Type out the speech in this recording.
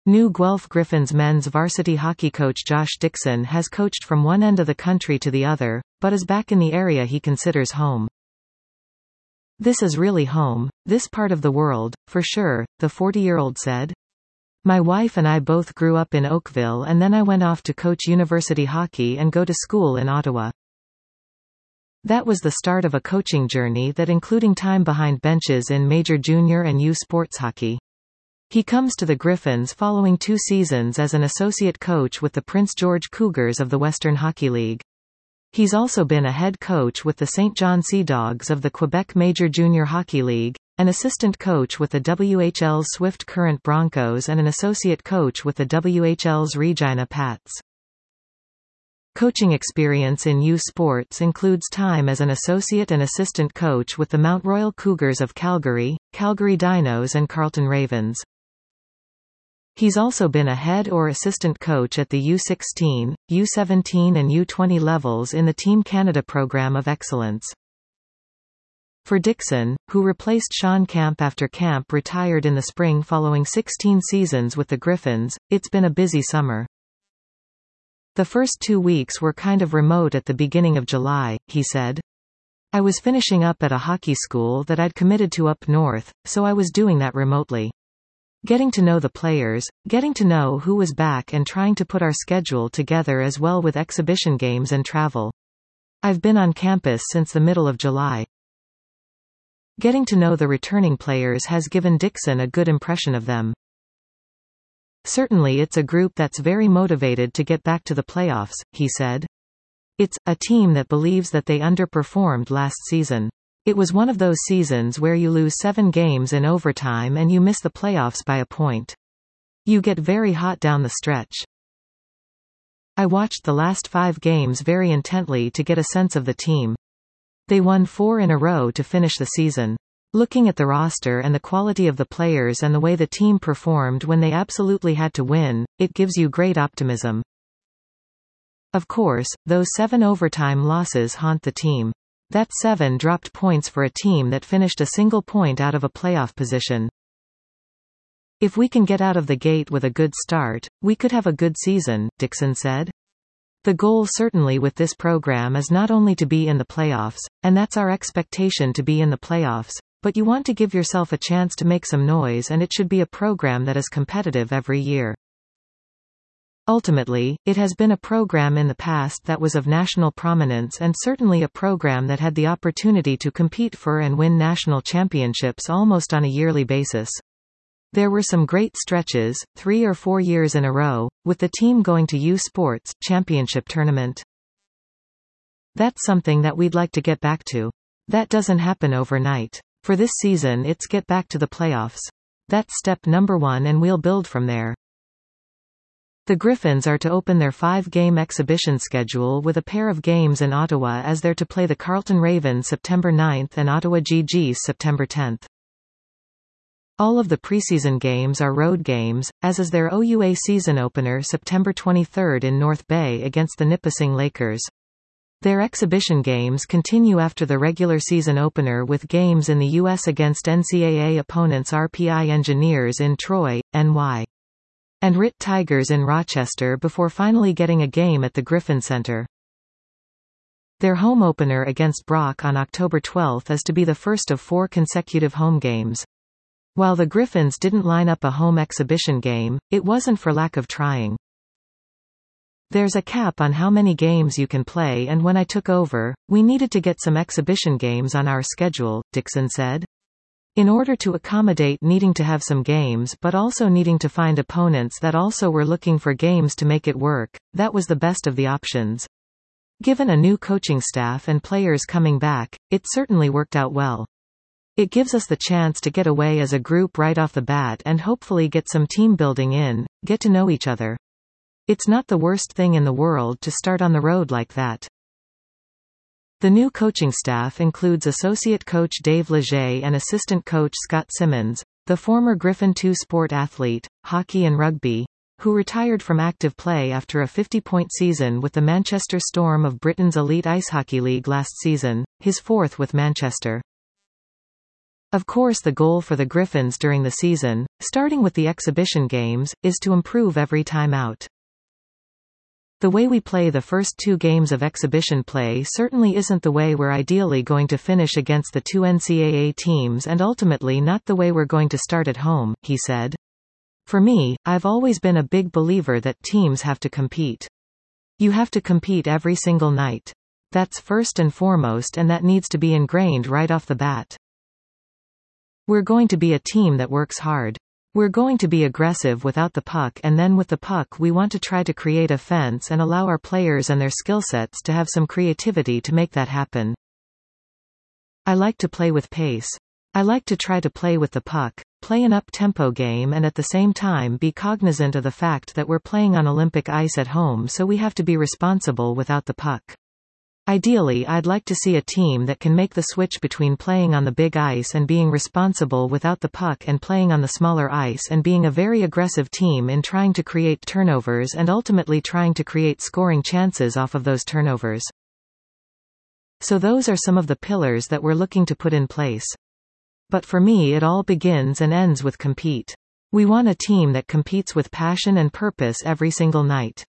New Guelph Gryphons men's varsity hockey coach Josh Dixon has coached from one end of the country to the other, but is back in the area he considers home. "This is really home, this part of the world, for sure," the 40-year-old said. "My wife and I both grew up in Oakville and then I went off to coach university hockey and go to school in Ottawa. That was the start of a coaching journey that including time behind benches in major junior and U Sports hockey." He comes to the Gryphons following 2 seasons as an associate coach with the Prince George Cougars of the Western Hockey League. He's also been a head coach with the St. John Sea Dogs of the Quebec Major Junior Hockey League, an assistant coach with the WHL's Swift Current Broncos and an associate coach with the WHL's Regina Pats. Coaching experience in U Sports includes time as an associate and assistant coach with the Mount Royal Cougars of Calgary, Calgary Dinos and Carleton Ravens. He's also been a head or assistant coach at the U16, U17 and U20 levels in the Team Canada Program of Excellence. For Dixon, who replaced Sean Camp after Camp retired in the spring following 16 seasons with the Gryphons, it's been a busy summer. "The first 2 weeks were kind of remote at the beginning of July," he said. "I was finishing up at a hockey school that I'd committed to up north, so I was doing that remotely. Getting to know the players, getting to know who was back and trying to put our schedule together as well with exhibition games and travel. I've been on campus since the middle of July." Getting to know the returning players has given Dixon a good impression of them. "Certainly it's a group that's very motivated to get back to the playoffs," he said. "It's a team that believes that they underperformed last season. It was one of those seasons where you lose 7 games in overtime and you miss the playoffs by a point. You get very hot down the stretch. I watched the last 5 games very intently to get a sense of the team. They won 4 in a row to finish the season. Looking at the roster and the quality of the players and the way the team performed when they absolutely had to win, it gives you great optimism. Of course, those 7 overtime losses haunt the team. That's 7 dropped points for a team that finished a single point out of a playoff position. If we can get out of the gate with a good start, we could have a good season," Dixon said. "The goal certainly with this program is not only to be in the playoffs, and that's our expectation to be in the playoffs, but you want to give yourself a chance to make some noise and it should be a program that is competitive every year. Ultimately, it has been a program in the past that was of national prominence and certainly a program that had the opportunity to compete for and win national championships almost on a yearly basis. There were some great stretches, 3 or 4 years in a row, with the team going to U Sports Championship tournament. That's something that we'd like to get back to. That doesn't happen overnight. For this season it's get back to the playoffs. That's step number 1 and we'll build from there." The Gryphons are to open their 5-game exhibition schedule with a pair of games in Ottawa as they're to play the Carleton Ravens September 9th and Ottawa GGs September 10th. All of the preseason games are road games, as is their OUA season opener September 23rd in North Bay against the Nipissing Lakers. Their exhibition games continue after the regular season opener with games in the U.S. against NCAA opponents RPI Engineers in Troy, NY. and RIT Tigers in Rochester before finally getting a game at the Griffin Center. Their home opener against Brock on October 12 is to be the first of 4 consecutive home games. While the Gryphons didn't line up a home exhibition game, it wasn't for lack of trying. "There's a cap on how many games you can play and when I took over, we needed to get some exhibition games on our schedule," Dixon said. "In order to accommodate needing to have some games but also needing to find opponents that also were looking for games to make it work, that was the best of the options. Given a new coaching staff and players coming back, it certainly worked out well. It gives us the chance to get away as a group right off the bat and hopefully get some team building in, get to know each other. It's not the worst thing in the world to start on the road like that." The new coaching staff includes associate coach Dave Leger and assistant coach Scott Simmons, the former Griffin II sport athlete, hockey and rugby, who retired from active play after a 50-point season with the Manchester Storm of Britain's Elite Ice Hockey League last season, his 4th with Manchester. Of course the goal for the Gryphons during the season, starting with the exhibition games, is to improve every time out. The way we play the first 2 games of exhibition play certainly isn't the way we're ideally going to finish against the 2 NCAA teams and ultimately not the way we're going to start at home, he said. For me, I've always been a big believer that teams have to compete. You have to compete every single night. That's first and foremost, and that needs to be ingrained right off the bat. We're going to be a team that works hard. We're going to be aggressive without the puck, and then with the puck we want to try to create offense and allow our players and their skill sets to have some creativity to make that happen. I like to play with pace. I like to try to play with the puck, play an up-tempo game, and at the same time be cognizant of the fact that we're playing on Olympic ice at home, so we have to be responsible without the puck. Ideally, I'd like to see a team that can make the switch between playing on the big ice and being responsible without the puck and playing on the smaller ice and being a very aggressive team in trying to create turnovers and ultimately trying to create scoring chances off of those turnovers. So those are some of the pillars that we're looking to put in place. But for me it all begins and ends with compete. We want a team that competes with passion and purpose every single night.